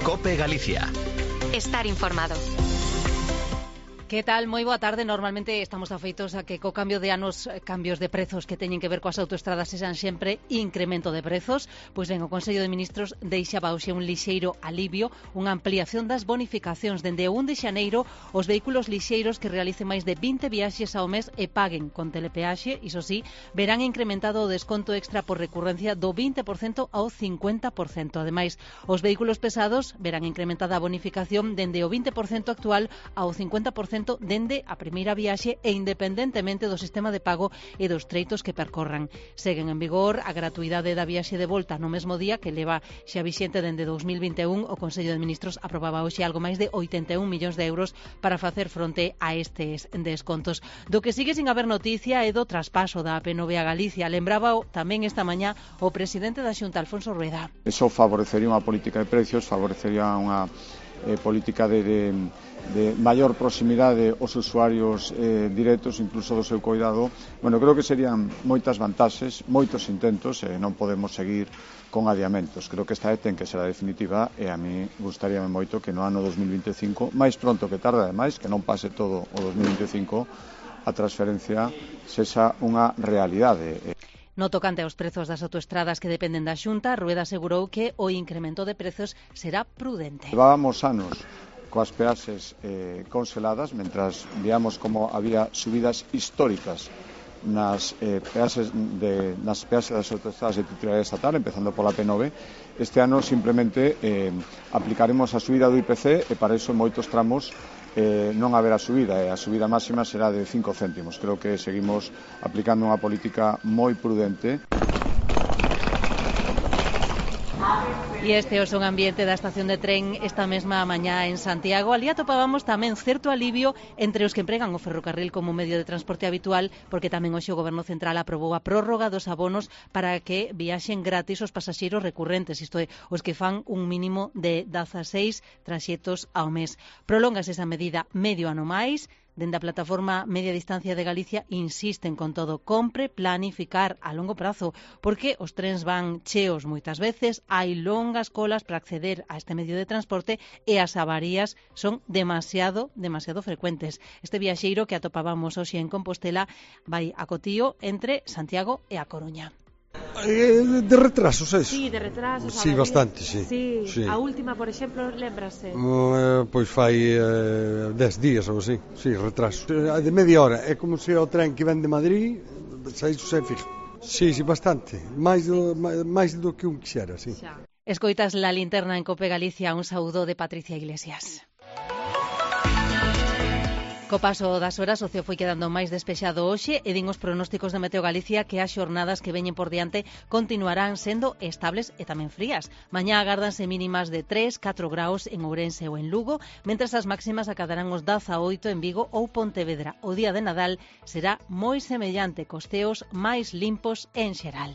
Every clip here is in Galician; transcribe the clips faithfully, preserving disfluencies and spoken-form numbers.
COPE Galicia. Estar informado. Que tal? Moi boa tarde. Normalmente estamos afeitos a que co cambio de anos cambios de prezos que teñen que ver coas autoestradas sexan sempre incremento de prezos. Pois ben, o Consello de Ministros deixaba hoxe un lixeiro alivio, unha ampliación das bonificacións dende o un de xaneiro os vehículos lixeiros que realicen máis de vinte viaxes ao mes e paguen con telepeaxe, iso sí, verán incrementado o desconto extra por recurrencia do vinte por cento ao cincuenta por cento. Ademais, os vehículos pesados verán incrementada a bonificación dende o vinte por cento actual ao cincuenta por cento dende a primeira viaxe e independentemente do sistema de pago e dos treitos que percorran. Seguen en vigor a gratuidade da viaxe de volta no mesmo día que leva xa vixente dende dous mil vinte e un. O Consello de Ministros aprobaba hoxe algo máis de oitenta e un millóns de euros para facer fronte a estes descontos. Do que sigue sin haber noticia é do traspaso da A P nove a Galicia. Lembraba tamén esta mañá o presidente da Xunta, Alfonso Rueda. Eso favorecería unha política de precios, favorecería unha eh, política de, de de maior proximidade aos usuarios eh, directos, incluso do seu cuidado. Bueno, creo que serían moitas vantaxes, moitos intentos, e eh, non podemos seguir con adiamentos. Creo que esta é ten que ser a definitiva e a mí gustaríame moito que no ano dos mil vinte e cinco, máis pronto que tarde, ademais, que non pase todo o dos mil vinte e cinco, a transferencia sexa unha realidade. No tocante aos prezos das autoestradas que dependen da Xunta, Rueda asegurou que o incremento de prezos será prudente. Levábamos anos coas peaxes eh, congeladas, mentras veamos como había subidas históricas nas eh, peaxes de, nas peaxes das autoestradas de titularidade estatal, empezando pola P nove. Este ano simplemente eh, aplicaremos a subida do I P C e para iso en moitos tramos eh, non haberá subida, e a subida máxima será de cinco céntimos. Creo que seguimos aplicando unha política moi prudente. E este é o son ambiente da estación de tren esta mesma mañá en Santiago. Alí atopábamos tamén certo alivio entre os que empregan o ferrocarril como medio de transporte habitual, porque tamén hoxe o Goberno Central aprobou a prórroga dos abonos para que viaxen gratis os pasaxeiros recurrentes, isto é, os que fan un mínimo de dezaseis traxetos ao mes. Prolóngase esa medida medio ano máis. Dende a plataforma Media Distancia de Galicia insisten con todo, compre planificar a longo prazo, porque os trens van cheos moitas veces, hai longas colas para acceder a este medio de transporte e as avarías son demasiado, demasiado frecuentes. Este viaxeiro que atopábamos hoxe en Compostela vai a Cotío entre Santiago e a Coruña. De retrasos, é iso? Sí, de retrasos. Sí, bastante, sí. Sí. sí. A última, por exemplo, lembrase? Uh, pois fai uh, dez días ou así, sí, retraso. De media hora, é como se o tren que ven de Madrid, saíse se fijo. Sí, sí, bastante. Mais do, máis do que un quixera, sí. Xa. Escoitas La Linterna en COPE Galicia, un saúdo de Patricia Iglesias. Co paso das horas, o ceo foi quedando máis despexado hoxe e din os pronósticos de Meteo Galicia que as xornadas que veñen por diante continuarán sendo estables e tamén frías. Mañá agárdanse mínimas de tres, catro graus en Ourense ou en Lugo, mentras as máximas acadarán os dezaoito en Vigo ou Pontevedra. O día de Nadal será moi semellante, cos ceos máis limpos en xeral.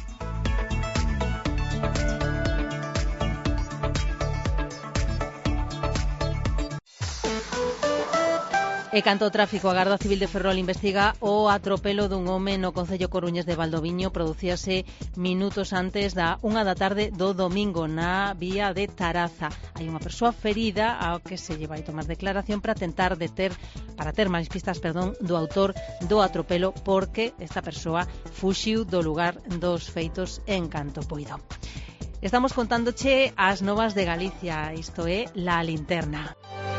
E canto ao tráfico, a Garda Civil de Ferrol investiga o atropelo dun home no concello coruñés de Valdoviño. Producíase minutos antes da unha da tarde do domingo na vía de Taraza. Hai unha persoa ferida ao que se lle vai tomar declaración para tentar deter, para ter máis pistas, perdón, do autor do atropelo, porque esta persoa fuxiu do lugar dos feitos en canto poido. Estamos contándoche as novas de Galicia, isto é La Linterna.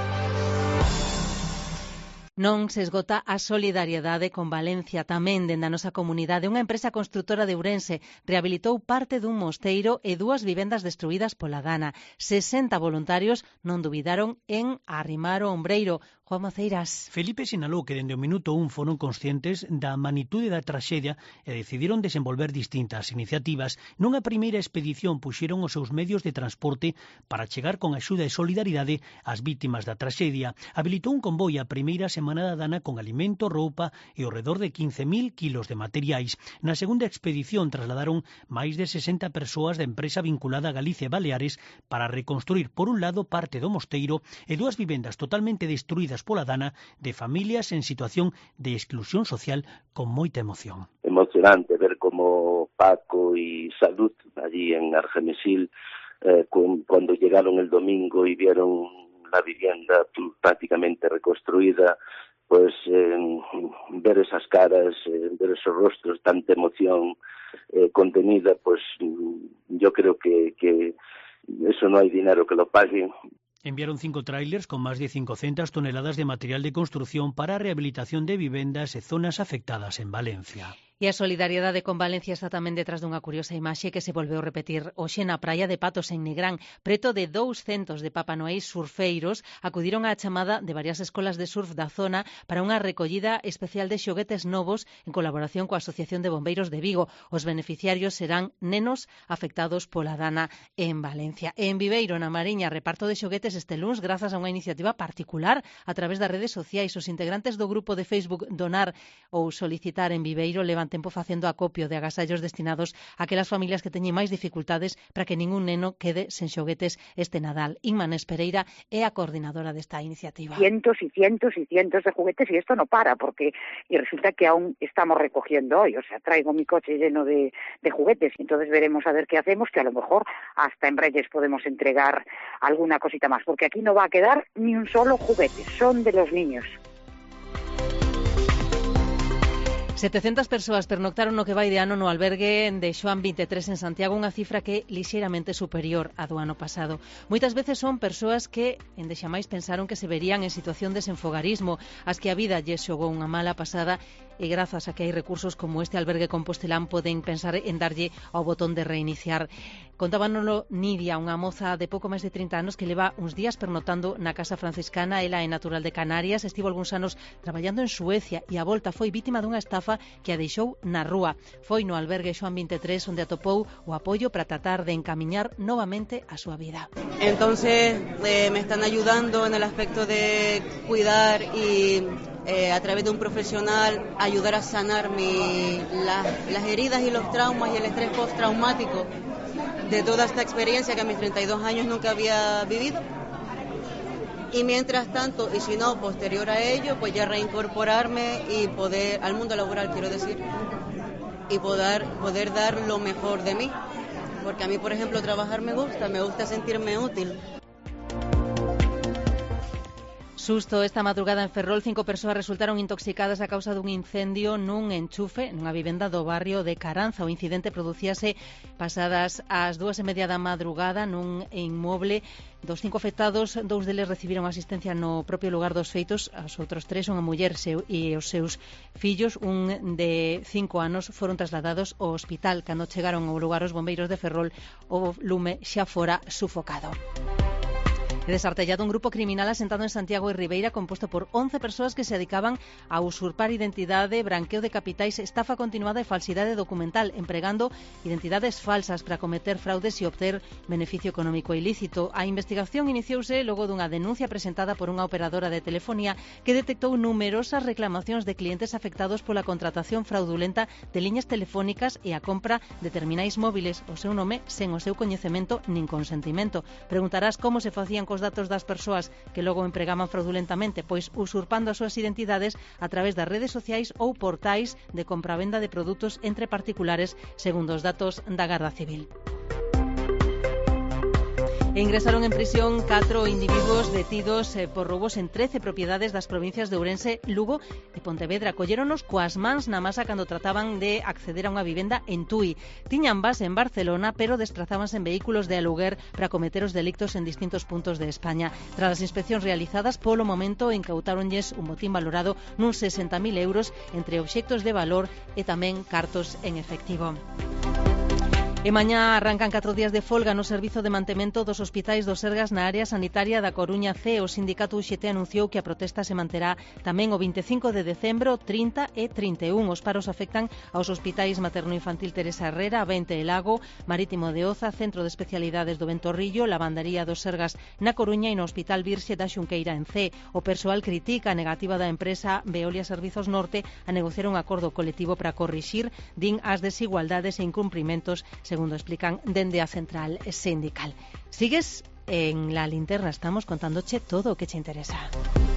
Non se esgota a solidariedade con Valencia, tamén dende a nosa comunidade. Unha empresa construtora de Ourense rehabilitou parte dun mosteiro e dúas vivendas destruídas pola Dana. sesenta voluntarios non dubidaron en arrimar o ombreiro. Juan Maceiras. Felipe sinalou que dende o minuto un foron conscientes da magnitude da traxedia e decidiron desenvolver distintas iniciativas. Nunha primeira expedición puxeron os seus medios de transporte para chegar con axuda e solidaridade ás vítimas da traxedia. Habilitou un convoi a primeira semana da Dana con alimento, roupa e ao redor de quince mil kilos de materiais. Na segunda expedición trasladaron máis de sesenta persoas da empresa vinculada a Galicia e Baleares para reconstruir por un lado parte do mosteiro e dúas vivendas totalmente destruídas pola Dana de familias en situación de exclusión social con moita emoción. Emocionante ver como Paco e Salud allí en Argemesil eh, con, cuando llegaron el domingo y vieron la vivienda prácticamente reconstruida, pues eh, ver esas caras, eh, ver esos rostros, tanta emoción eh, contenida, pues yo creo que, que eso no hay dinero que lo pague. Enviaron cinco tráilers con más de cincuecentes toneladas de material de construcción para rehabilitación de vivendas e zonas afectadas en Valencia. E a solidariedade con Valencia está tamén detrás dunha curiosa imaxe que se volveu repetir hoxe na praia de Patos en Nigrán. Preto de douscentos de Papá Noéis surfeiros acudiron á chamada de varias escolas de surf da zona para unha recollida especial de xoguetes novos en colaboración coa Asociación de Bombeiros de Vigo. Os beneficiarios serán nenos afectados pola dana en Valencia. En Viveiro, na Mariña, reparto de xoguetes este luns grazas a unha iniciativa particular a través das redes sociais. Os integrantes do grupo de Facebook Donar ou Solicitar en Viveiro levan tempo facendo acopio de agasallos destinados a aquelas familias que teñen máis dificultades para que ningún neno quede sen xoguetes este Nadal. Inma Nespereira é a coordinadora desta iniciativa. Cientos y cientos y cientos de juguetes y esto no para, porque y resulta que aún estamos recogiendo hoy, o sea, traigo mi coche lleno de, de juguetes, entonces veremos a ver qué hacemos, que a lo mejor hasta en Reyes podemos entregar alguna cosita más, porque aquí no va a quedar ni un solo juguete, son de los niños. setecentas persoas pernoctaron no que vai de ano no albergue de Xoán veintitrés en Santiago, unha cifra que é lixeiramente superior á do ano pasado. Moitas veces son persoas que endexamais pensaron que se verían en situación de desenfogarismo, as que a vida lles xogou unha mala pasada e grazas a que hai recursos como este albergue compostelán poden pensar en darlle ao botón de reiniciar. Contábanolo Nidia, unha moza de pouco máis de trinta anos que leva uns días pernotando na casa franciscana. Ela é natural de Canarias, estivo algúns anos traballando en Suecia e a volta foi vítima dunha estafa que a deixou na rúa. Foi no albergue Xoán veintitrés onde atopou o apoio para tratar de encamiñar novamente a súa vida. Entonces eh, me están ayudando en el aspecto de cuidar y eh, a través de un profesional ayudar a sanar mi, la, las heridas y los traumas y el estrés postraumático de toda esta experiencia que a mis treinta y dos años nunca había vivido. Y mientras tanto, y si no, posterior a ello, pues ya reincorporarme y poder, al mundo laboral quiero decir, y poder, poder dar lo mejor de mí. Porque a mí, por ejemplo, trabajar me gusta, me gusta sentirme útil. Susto esta madrugada en Ferrol, cinco persoas resultaron intoxicadas a causa dun incendio nun enchufe nunha vivenda do barrio de Caranza. O incidente producíase pasadas as dúas e media da madrugada nun inmoble. Dos cinco afectados, dous deles recibiron asistencia no propio lugar dos feitos. Os outros tres son a muller seu e os seus fillos, un de cinco anos, foron trasladados ao hospital. Cando chegaron ao lugar os bombeiros de Ferrol, o lume xa fora sufocado. E desartellado un grupo criminal asentado en Santiago e Ribeira composto por once persoas que se dedicaban a usurpar identidade, branqueo de capitais, estafa continuada e falsidade documental, empregando identidades falsas para cometer fraudes e obter beneficio económico ilícito. A investigación iniciouse logo dunha denuncia presentada por unha operadora de telefonía que detectou numerosas reclamacións de clientes afectados pola contratación fraudulenta de liñas telefónicas e a compra de terminais móviles, o seu nome sen o seu coñecemento nin consentimento. Preguntarás como se facían cos datos das persoas que logo empregaban fraudulentamente, pois usurpando as súas identidades a través das redes sociais ou portais de compravenda de produtos entre particulares, segundo os datos da Garda Civil. E ingresaron en prisión catro individuos detidos eh, por roubos en trece propiedades das provincias de Ourense, Lugo e Pontevedra. Colléronos coas mans na masa cando trataban de acceder a unha vivenda en Tui. Tiñan base en Barcelona, pero desprazábanse en vehículos de aluguer para cometer os delictos en distintos puntos de España. Tras as inspeccións realizadas, polo momento incautáronlles un botín valorado nuns sesenta mil euros entre obxectos de valor e tamén cartos en efectivo. E mañá arrancan catro días de folga no servizo de mantemento dos hospitais do Sergas na área sanitaria da Coruña C. O sindicato U X T anunciou que a protesta se manterá tamén o veinticinco de decembro, trinta e trinta e un. Os paros afectan aos hospitais materno-infantil Teresa Herrera, Vente e Lago, Marítimo de Oza, Centro de Especialidades do Ventorrillo, Lavandería dos Sergas na Coruña e no Hospital Virxe da Xunqueira en C. O persoal critica a negativa da empresa Veolia Servizos Norte a negociar un acordo colectivo para corrixir, din, as desigualdades e incumprimentos, segundo explican dende a central sindical. Sigues en La Linterna, estamos contándoche todo o que che interesa.